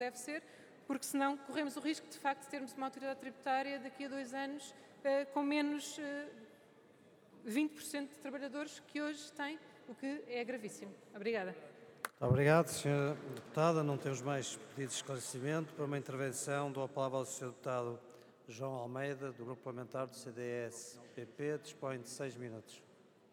deve ser, porque senão corremos o risco de facto de termos uma autoridade tributária daqui a 2 anos com menos 20% de trabalhadores que hoje tem, o que é gravíssimo. Obrigada. Obrigado, Sra. Deputada. Não temos mais pedidos de esclarecimento. Para uma intervenção, dou a palavra ao Sr. Deputado João Almeida, do Grupo Parlamentar do CDS-PP. Dispõe de 6 minutos.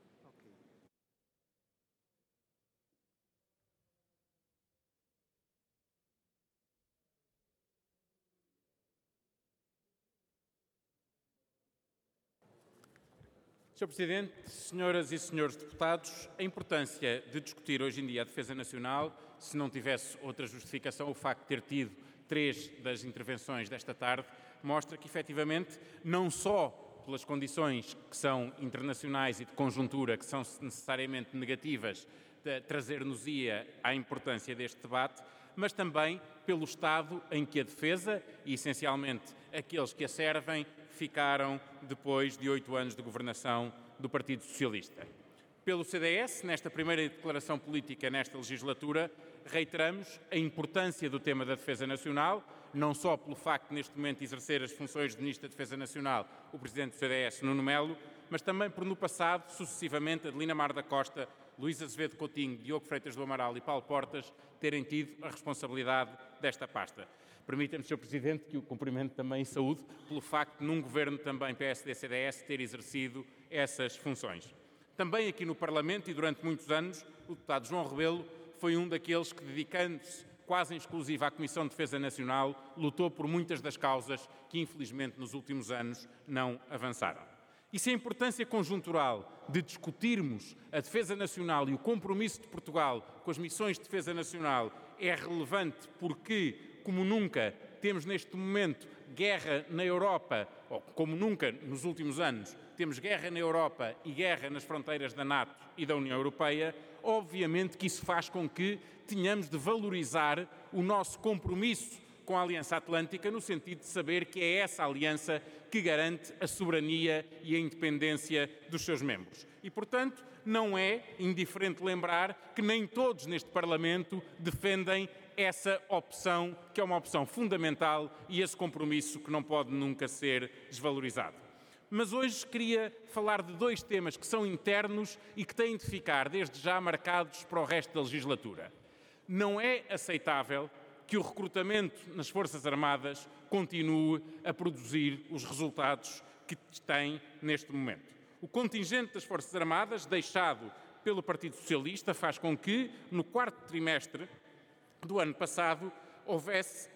Sr. Presidente, senhoras e senhores deputados, a importância de discutir hoje em dia a defesa nacional, se não tivesse outra justificação, o facto de ter tido 3 das intervenções desta tarde, mostra que, efetivamente, não só pelas condições que são internacionais e de conjuntura, que são necessariamente negativas, trazer-nos-ia à importância deste debate, mas também pelo estado em que a defesa, e essencialmente aqueles que a servem, ficaram depois de 8 anos de governação do Partido Socialista. Pelo CDS, nesta primeira declaração política nesta legislatura, reiteramos a importância do tema da defesa nacional, não só pelo facto de neste momento exercer as funções de Ministro da Defesa Nacional o Presidente do CDS, Nuno Melo, mas também por no passado, sucessivamente, Adelina Mar da Costa, Luís Azevedo Coutinho, Diogo Freitas do Amaral e Paulo Portas terem tido a responsabilidade desta pasta. Permita-me, Sr. Presidente, que o cumprimento também em saúde pelo facto de, num governo também PSD-CDS, ter exercido essas funções. Também aqui no Parlamento e durante muitos anos, o deputado João Rebelo foi um daqueles que, dedicando-se quase em exclusiva à Comissão de Defesa Nacional, lutou por muitas das causas que, infelizmente, nos últimos anos não avançaram. E se a importância conjuntural de discutirmos a defesa nacional e o compromisso de Portugal com as missões de defesa nacional é relevante porque, como nunca, temos neste momento guerra na Europa, ou como nunca nos últimos anos, temos guerra na Europa e guerra nas fronteiras da NATO e da União Europeia, obviamente que isso faz com que tenhamos de valorizar o nosso compromisso com a Aliança Atlântica, no sentido de saber que é essa aliança que garante a soberania e a independência dos seus membros. E, portanto, não é indiferente lembrar que nem todos neste Parlamento defendem essa opção, que é uma opção fundamental, e esse compromisso que não pode nunca ser desvalorizado. Mas hoje queria falar de 2 temas que são internos e que têm de ficar, desde já, marcados para o resto da legislatura. Não é aceitável que o recrutamento nas Forças Armadas continue a produzir os resultados que tem neste momento. O contingente das Forças Armadas, deixado pelo Partido Socialista, faz com que, no 4º trimestre do ano passado, houvesse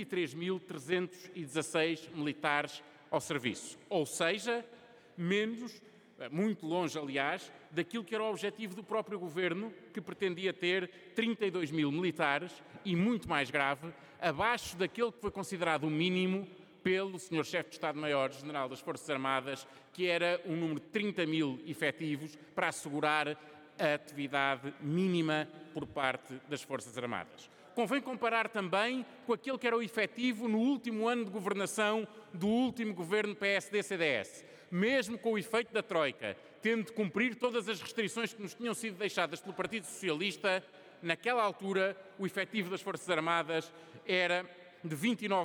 23.316 militares ao serviço. Ou seja, menos, muito longe, aliás, daquilo que era o objetivo do próprio Governo, que pretendia ter 32 mil militares e, muito mais grave, abaixo daquele que foi considerado o mínimo pelo Sr. Chefe de Estado-Maior-General das Forças Armadas, que era um número de 30 mil efetivos para assegurar a atividade mínima por parte das Forças Armadas. Convém comparar também com aquele que era o efetivo no último ano de governação do último governo PSD-CDS. Mesmo com o efeito da Troika, tendo de cumprir todas as restrições que nos tinham sido deixadas pelo Partido Socialista, naquela altura o efetivo das Forças Armadas era de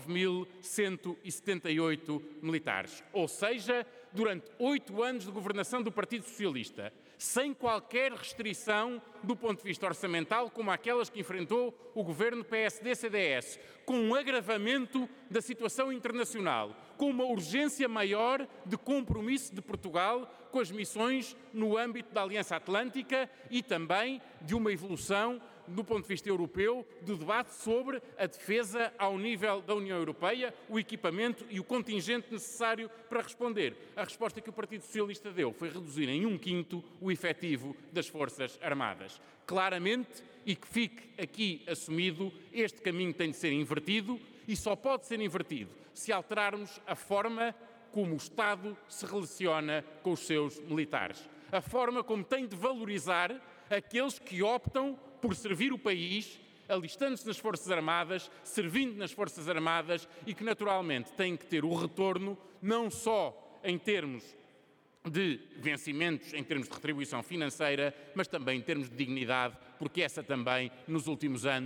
29.178 militares. Ou seja, durante 8 anos de governação do Partido Socialista, sem qualquer restrição do ponto de vista orçamental, como aquelas que enfrentou o governo PSD-CDS, com um agravamento da situação internacional, com uma urgência maior de compromisso de Portugal com as missões no âmbito da Aliança Atlântica e também de uma evolução do ponto de vista europeu, do debate sobre a defesa ao nível da União Europeia, o equipamento e o contingente necessário para responder. A resposta que o Partido Socialista deu foi reduzir em 1/5 o efetivo das Forças Armadas. Claramente, e que fique aqui assumido, este caminho tem de ser invertido e só pode ser invertido se alterarmos a forma como o Estado se relaciona com os seus militares. A forma como tem de valorizar aqueles que optam por servir o país, alistando-se nas Forças Armadas, servindo nas Forças Armadas e que, naturalmente, têm que ter o retorno, não só em termos de vencimentos, em termos de retribuição financeira, mas também em termos de dignidade, porque essa também, nos últimos anos,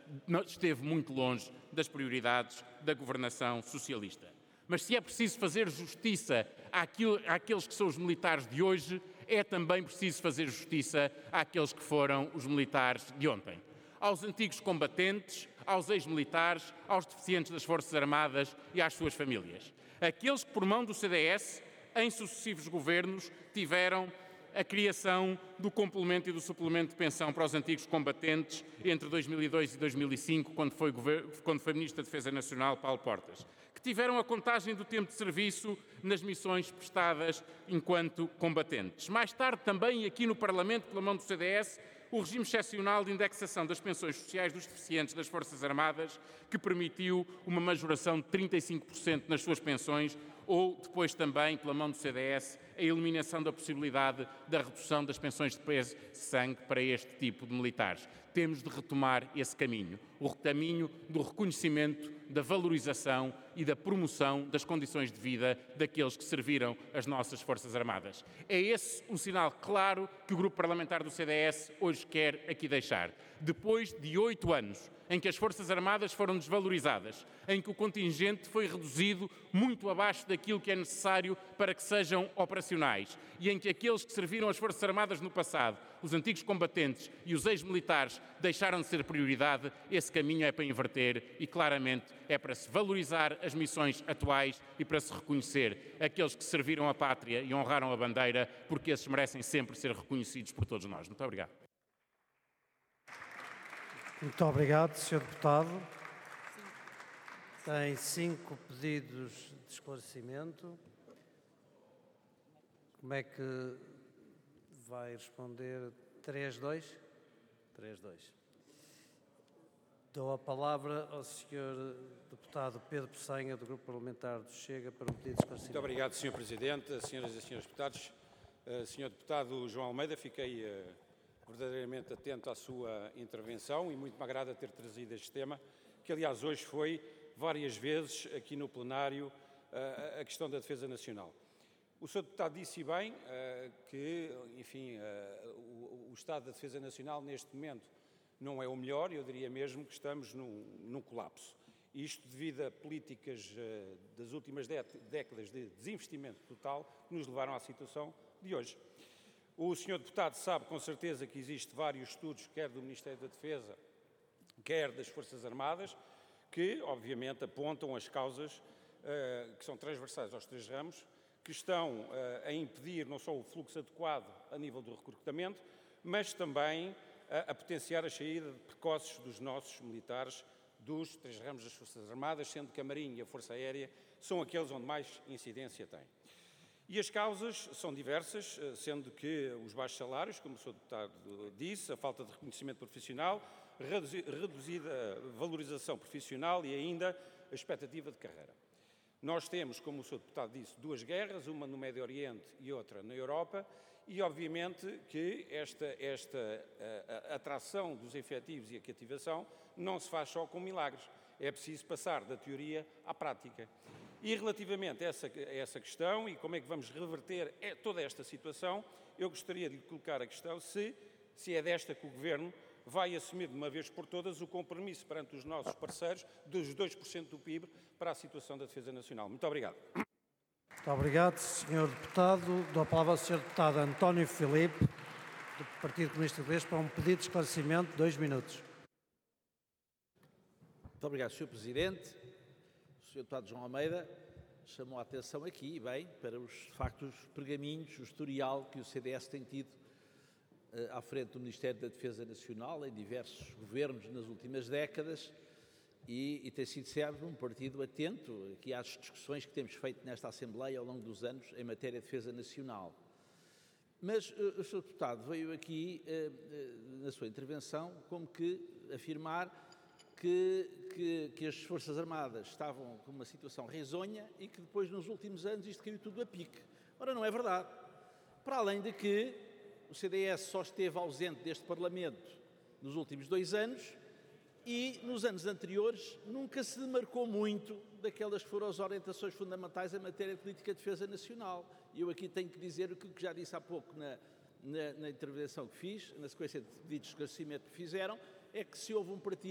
esteve muito longe das prioridades da governação socialista. Mas se é preciso fazer justiça àqueles que são os militares de hoje, é também preciso fazer justiça àqueles que foram os militares de ontem. Aos antigos combatentes, aos ex-militares, aos deficientes das Forças Armadas e às suas famílias. Aqueles que, por mão do CDS, em sucessivos governos, tiveram a criação do complemento e do suplemento de pensão para os antigos combatentes entre 2002 e 2005, quando foi Ministro da Defesa Nacional, Paulo Portas, que tiveram a contagem do tempo de serviço nas missões prestadas enquanto combatentes. Mais tarde, também aqui no Parlamento, pela mão do CDS, o regime excepcional de indexação das pensões sociais dos deficientes das Forças Armadas, que permitiu uma majoração de 35% nas suas pensões, ou depois também, pela mão do CDS, a eliminação da possibilidade da redução das pensões de peso de sangue para este tipo de militares. Temos de retomar esse caminho, o caminho do reconhecimento, da valorização e da promoção das condições de vida daqueles que serviram as nossas Forças Armadas. É esse um sinal claro que o Grupo Parlamentar do CDS hoje quer aqui deixar. Depois de 8 anos em que as Forças Armadas foram desvalorizadas, em que o contingente foi reduzido muito abaixo daquilo que é necessário para que sejam operacionais e em que aqueles que serviram as Forças Armadas no passado, os antigos combatentes e os ex-militares, deixaram de ser prioridade, esse caminho é para inverter e claramente é para se valorizar as missões atuais e para se reconhecer aqueles que serviram a pátria e honraram a bandeira, porque esses merecem sempre ser reconhecidos por todos nós. Muito obrigado. Muito obrigado, Sr. Deputado. Tem 5 pedidos de esclarecimento. Como é que vai responder? 3-2? 3-2. Dou a palavra ao Sr. Deputado Pedro Peçanha, do Grupo Parlamentar do Chega, para um pedido de esclarecimento. Muito obrigado, Sr. Presidente, senhoras e senhores deputados. Sr. Deputado João Almeida, fiquei verdadeiramente atento à sua intervenção e muito me agrada ter trazido este tema, que aliás hoje foi várias vezes aqui no plenário a questão da defesa nacional. O Sr. Deputado disse bem que, enfim, o estado da defesa nacional neste momento não é o melhor, eu diria mesmo que estamos num colapso. Isto devido a políticas das últimas décadas de desinvestimento total que nos levaram à situação de hoje. O Sr. Deputado sabe com certeza que existem vários estudos, quer do Ministério da Defesa, quer das Forças Armadas, que obviamente apontam as causas que são transversais aos 3 ramos, que estão a impedir não só o fluxo adequado a nível do recrutamento, mas também a potenciar a saída precoces dos nossos militares dos 3 ramos das Forças Armadas, sendo que a Marinha e a Força Aérea são aqueles onde mais incidência têm. E as causas são diversas, sendo que os baixos salários, como o Sr. Deputado disse, a falta de reconhecimento profissional, reduzida valorização profissional e ainda a expectativa de carreira. Nós temos, como o Sr. Deputado disse, 2 guerras, uma no Médio Oriente e outra na Europa, e obviamente que esta atração dos efetivos e a cativação não se faz só com milagres. É preciso passar da teoria à prática. E relativamente a essa questão e como é que vamos reverter toda esta situação, eu gostaria de lhe colocar a questão se é desta que o Governo vai assumir de uma vez por todas o compromisso perante os nossos parceiros dos 2% do PIB para a situação da defesa nacional. Muito obrigado. Muito obrigado, Sr. Deputado. Dou a palavra ao Sr. Deputado António Filipe, do Partido Comunista Português, para um pedido de esclarecimento de 2 minutos. Muito obrigado, Sr. Presidente. O Sr. Deputado João Almeida chamou a atenção aqui, bem, para os factos, os pergaminhos, o historial que o CDS tem tido à frente do Ministério da Defesa Nacional em diversos governos nas últimas décadas e tem sido sempre um partido atento aqui às discussões que temos feito nesta Assembleia ao longo dos anos em matéria de defesa nacional. Mas o Sr. Deputado veio aqui, na sua intervenção, como que afirmar que as Forças Armadas estavam com uma situação risonha e que depois, nos últimos anos, isto caiu tudo a pique. Ora, não é verdade. Para além de que o CDS só esteve ausente deste Parlamento nos últimos 2 anos e, nos anos anteriores, nunca se demarcou muito daquelas que foram as orientações fundamentais em matéria de política de defesa nacional. E eu aqui tenho que dizer o que já disse há pouco na intervenção que fiz, na sequência de pedidos de esclarecimento que fizeram, é que se houve um partido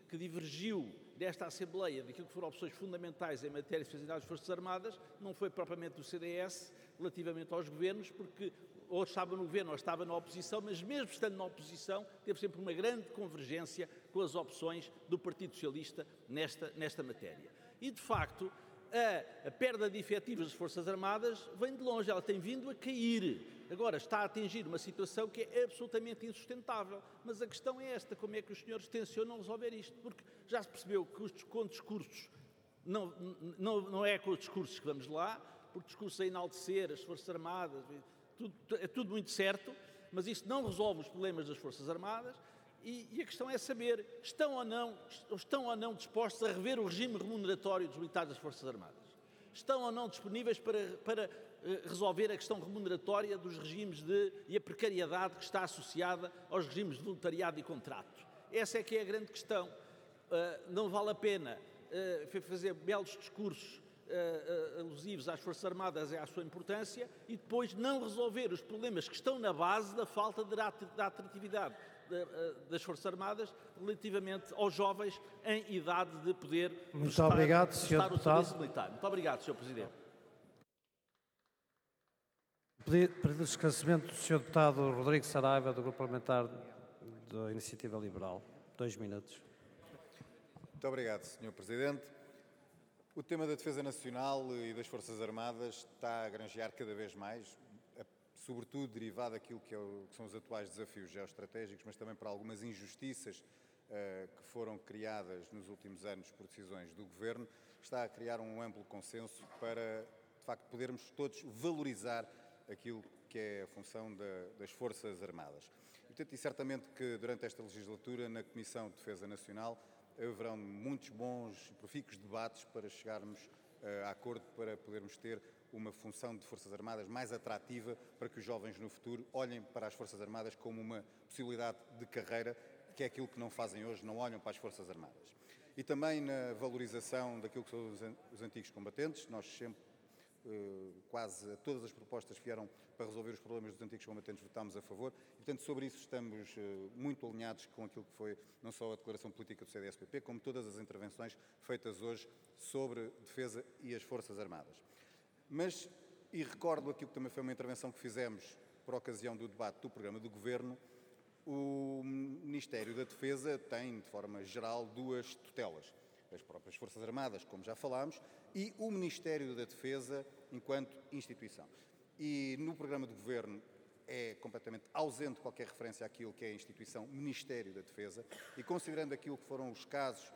que divergiu desta Assembleia daquilo que foram opções fundamentais em matéria de defesa das Forças Armadas não foi propriamente do CDS relativamente aos governos, porque ou estava no governo ou estava na oposição, mas mesmo estando na oposição teve sempre uma grande convergência com as opções do Partido Socialista nesta matéria. E, de facto, a perda de efetivos das Forças Armadas vem de longe, ela tem vindo a cair. Agora está a atingir uma situação que é absolutamente insustentável. Mas a questão é esta, como é que os senhores tencionam resolver isto? Porque já se percebeu que com discursos, não é com os discursos que vamos lá, porque discursos a enaltecer as Forças Armadas, é tudo muito certo, mas isso não resolve os problemas das Forças Armadas. E a questão é saber, estão ou não dispostos a rever o regime remuneratório dos militares das Forças Armadas? Estão ou não disponíveis para resolver a questão remuneratória dos regimes e a precariedade que está associada aos regimes de voluntariado e contrato? Essa é que é a grande questão. Não vale a pena fazer belos discursos alusivos às Forças Armadas e à sua importância e depois não resolver os problemas que estão na base da falta da atratividade das Forças Armadas relativamente aos jovens em idade de poder obrigado, Sr. Deputado. Militar. Muito obrigado, Sr. Presidente. Pedido de esclarecimento do Sr. Deputado Rodrigo Saraiva, do Grupo Parlamentar da Iniciativa Liberal. 2 minutos. Muito obrigado, Sr. Presidente. O tema da defesa nacional e das Forças Armadas está a granjear cada vez mais, sobretudo derivado daquilo que são os atuais desafios geoestratégicos, mas também por algumas injustiças que foram criadas nos últimos anos por decisões do Governo, está a criar um amplo consenso para, de facto, podermos todos valorizar aquilo que é a função das Forças Armadas. E certamente que durante esta legislatura, na Comissão de Defesa Nacional, haverão muitos bons e profícuos debates para chegarmos a acordo para podermos ter uma função de Forças Armadas mais atrativa para que os jovens no futuro olhem para as Forças Armadas como uma possibilidade de carreira, que é aquilo que não fazem hoje, não olham para as Forças Armadas. E também na valorização daquilo que são os antigos combatentes, nós sempre, quase todas as propostas que vieram para resolver os problemas dos antigos combatentes votámos a favor e, portanto, sobre isso estamos muito alinhados com aquilo que foi não só a declaração política do CDS-PP, como todas as intervenções feitas hoje sobre defesa e as Forças Armadas. Mas, e recordo aquilo que também foi uma intervenção que fizemos por ocasião do debate do programa do Governo, o Ministério da Defesa tem, de forma geral, 2 tutelas. As próprias Forças Armadas, como já falámos, e o Ministério da Defesa enquanto instituição. E no programa do Governo é completamente ausente qualquer referência àquilo que é a instituição Ministério da Defesa e considerando aquilo que foram os casos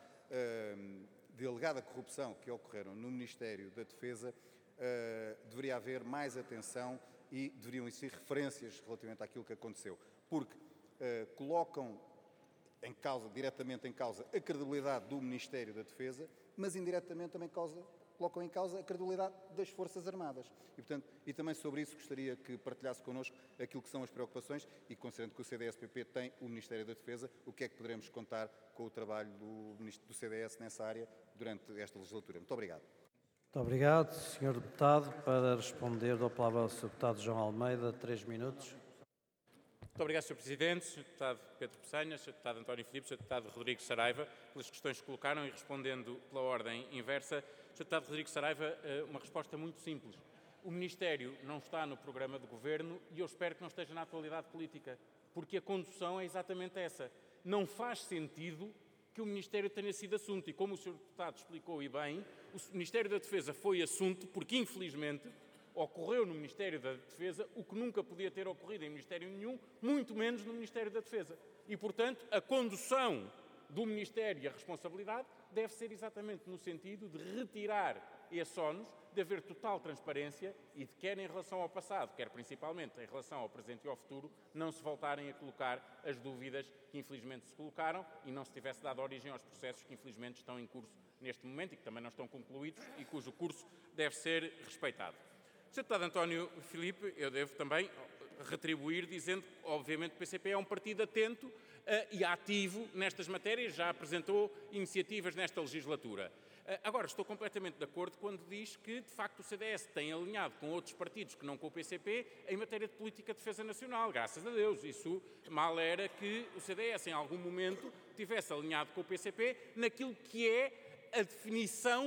de alegada corrupção que ocorreram no Ministério da Defesa, deveria haver mais atenção e deveriam existir referências relativamente àquilo que aconteceu, porque colocam diretamente em causa a credibilidade do Ministério da Defesa, mas indiretamente também colocam em causa a credibilidade das Forças Armadas. E, portanto, e também sobre isso gostaria que partilhasse connosco aquilo que são as preocupações e, considerando que o CDS-PP tem o Ministério da Defesa, o que é que poderemos contar com o trabalho do CDS nessa área durante esta legislatura. Muito obrigado. Muito obrigado, Sr. Deputado. Para responder, dou a palavra ao Sr. Deputado João Almeida, 3 minutos. Muito obrigado, Sr. Presidente, Sr. Deputado Pedro Pessanha, Sr. Deputado António Filipe, Sr. Deputado Rodrigo Saraiva, pelas questões que colocaram e respondendo pela ordem inversa. Sr. Deputado Rodrigo Saraiva, uma resposta muito simples. O Ministério não está no programa de Governo e eu espero que não esteja na atualidade política, porque a condução é exatamente essa. Não faz sentido que o Ministério tenha sido assunto e, como o Sr. Deputado explicou e bem, o Ministério da Defesa foi assunto porque, infelizmente, ocorreu no Ministério da Defesa o que nunca podia ter ocorrido em Ministério nenhum, muito menos no Ministério da Defesa. E, portanto, a condução do Ministério e a responsabilidade deve ser exatamente no sentido de retirar esse ónus, de haver total transparência e de quer em relação ao passado, quer principalmente em relação ao presente e ao futuro, não se voltarem a colocar as dúvidas que infelizmente se colocaram e não se tivesse dado origem aos processos que infelizmente estão em curso neste momento e que também não estão concluídos e cujo curso deve ser respeitado. Sr. Deputado António Filipe, eu devo também, retribuir dizendo que, obviamente, o PCP é um partido atento e ativo nestas matérias, já apresentou iniciativas nesta legislatura. Agora, estou completamente de acordo quando diz que, de facto, o CDS tem alinhado com outros partidos que não com o PCP em matéria de política de defesa nacional. Graças a Deus. Isso mal era que o CDS, em algum momento, tivesse alinhado com o PCP naquilo que é a definição